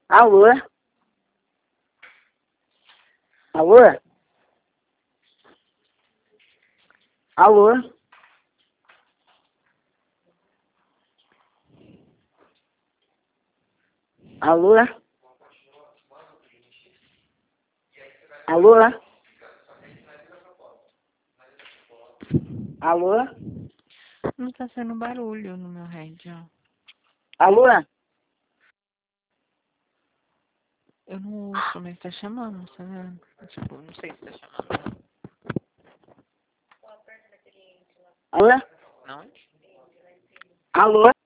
Alô? Alô? Alô? Alô? Alô? Alô? Não tá sendo barulho no meu rádio. Alô? Eu não ouço, mas tá chamando, tá vendo? Tipo, não sei se tá chamando. Alô? Não? Alô?